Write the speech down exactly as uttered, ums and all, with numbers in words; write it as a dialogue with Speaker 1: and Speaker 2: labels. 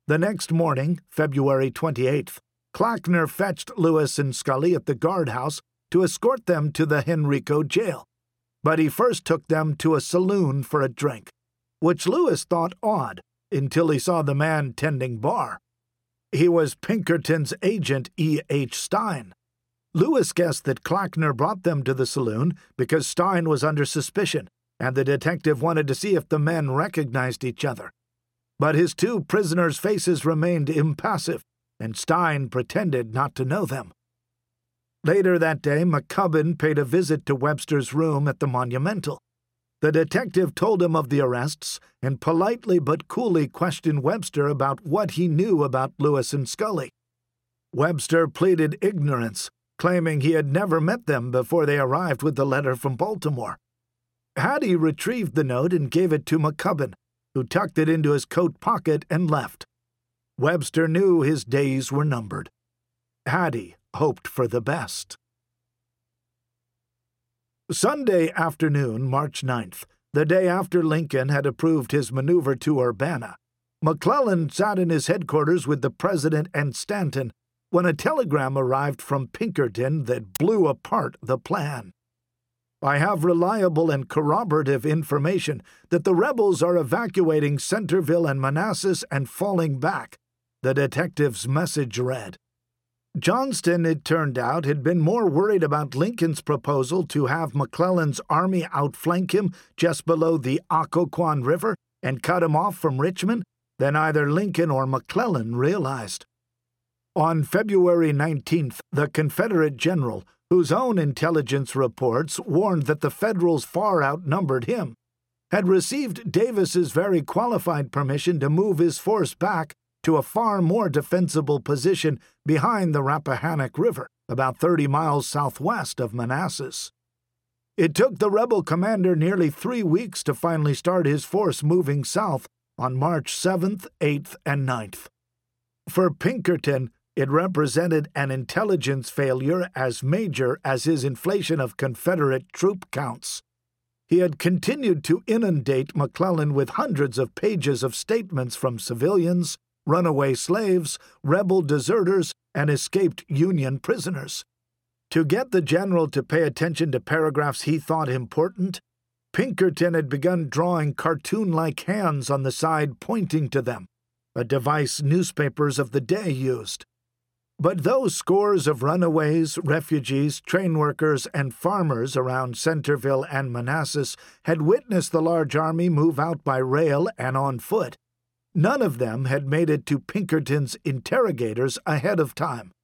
Speaker 1: The next morning, February twenty-eighth, Clackner fetched Lewis and Scully at the guardhouse to escort them to the Henrico jail, but he first took them to a saloon for a drink, which Lewis thought odd until he saw the man tending bar. He was Pinkerton's agent, E H. Stein. Lewis guessed that Clackner brought them to the saloon because Stein was under suspicion, and the detective wanted to see if the men recognized each other. But his two prisoners' faces remained impassive, and Stein pretended not to know them. Later that day, McCubbin paid a visit to Webster's room at the Monumental. The detective told him of the arrests and politely but coolly questioned Webster about what he knew about Lewis and Scully. Webster pleaded ignorance, claiming he had never met them before they arrived with the letter from Baltimore. Hattie retrieved the note and gave it to McCubbin, who tucked it into his coat pocket and left. Webster knew his days were numbered. Hattie hoped for the best. Sunday afternoon, March ninth, the day after Lincoln had approved his maneuver to Urbana, McClellan sat in his headquarters with the President and Stanton when a telegram arrived from Pinkerton that blew apart the plan. I have reliable and corroborative information that the rebels are evacuating Centerville and Manassas and falling back, the detective's message read. Johnston, it turned out, had been more worried about Lincoln's proposal to have McClellan's army outflank him just below the Occoquan River and cut him off from Richmond than either Lincoln or McClellan realized. On February nineteenth, the Confederate general, whose own intelligence reports warned that the Federals far outnumbered him, had received Davis's very qualified permission to move his force back to a far more defensible position behind the Rappahannock River, about thirty miles southwest of Manassas. It took the rebel commander nearly three weeks to finally start his force moving south on March seventh, eighth, and ninth. For Pinkerton, it represented an intelligence failure as major as his inflation of Confederate troop counts. He had continued to inundate McClellan with hundreds of pages of statements from civilians, runaway slaves, rebel deserters, and escaped Union prisoners. To get the general to pay attention to paragraphs he thought important, Pinkerton had begun drawing cartoon-like hands on the side pointing to them, a device newspapers of the day used. But those scores of runaways, refugees, train workers, and farmers around Centerville and Manassas had witnessed the large army move out by rail and on foot. None of them had made it to Pinkerton's interrogators ahead of time.